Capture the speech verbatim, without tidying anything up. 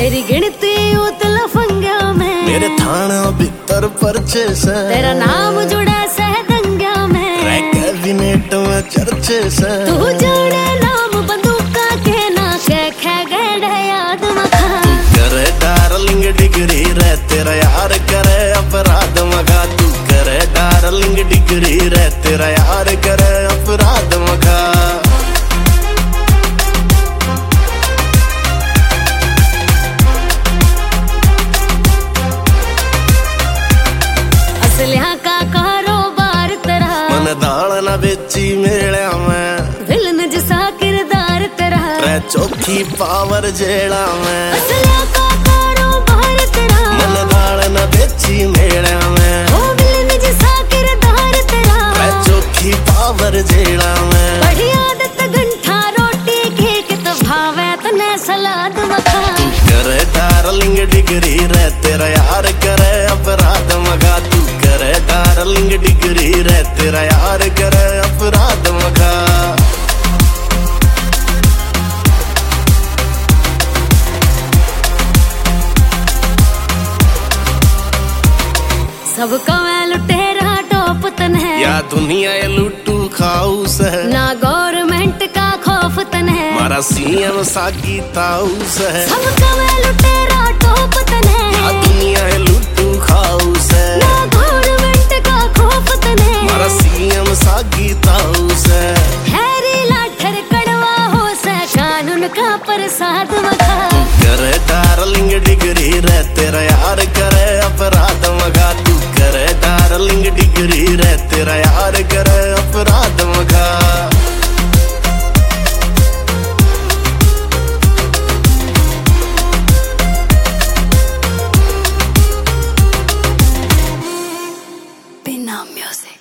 तेरी गिनती उतला फंगा में मेरे थाना भीतर परचे से तेरा नाम जुड़ा सह दंगा में कैबिनेट में चर्चे से तू जोड़े नाम बंदूका के ना के खे गड़े याद मखा करे डार्लिंग डिग्री रे तेरा यार करे अपराध मगा तू करे डार्लिंग डिग्री रे तेरा यार करे अपराध मगा असलिया का कारोबार तेरा मन दाल ना बेची मेला में विलन जैसा किरदार तेरा रे चौथी पावर जेड़ा में असलिया का कारोबार तेरा मन दाल ना बेची मेला में ओ विलन जैसा किरदार तेरा रे चौथी पावर जेड़ा में बड़ी आदत गंठा रोटी के कित भावे तने सलाद मखा करे डार्लिंग डिग्री रे तेरा यार करे अपराध मगा तू करे डार्लिंग डिग्री रे तेरा यार करे अपराध मगा सबका मैं लुटेरा टॉप तन है या दुनिया ये लुट्टू खाऊस है ना गवर्नमेंट का खौफ तन है मारा सीएम साकी ताऊस है सबका मैं लुटेरा टॉप तन है या दुनिया ये लुट्टू खाऊस है ना गवर्नमेंट का खौफ तन है मारा सीएम साकी ताऊस है हैरी लाठर कड़वा हो से कानून का प्रसाद मखा करे डार्लिंग डिग्री रे तेरा यार करे अपराध मगा तू करे डार्लिंग डिग्री रे तेरा यार करे अपराध मगा बिना म्यूजिक।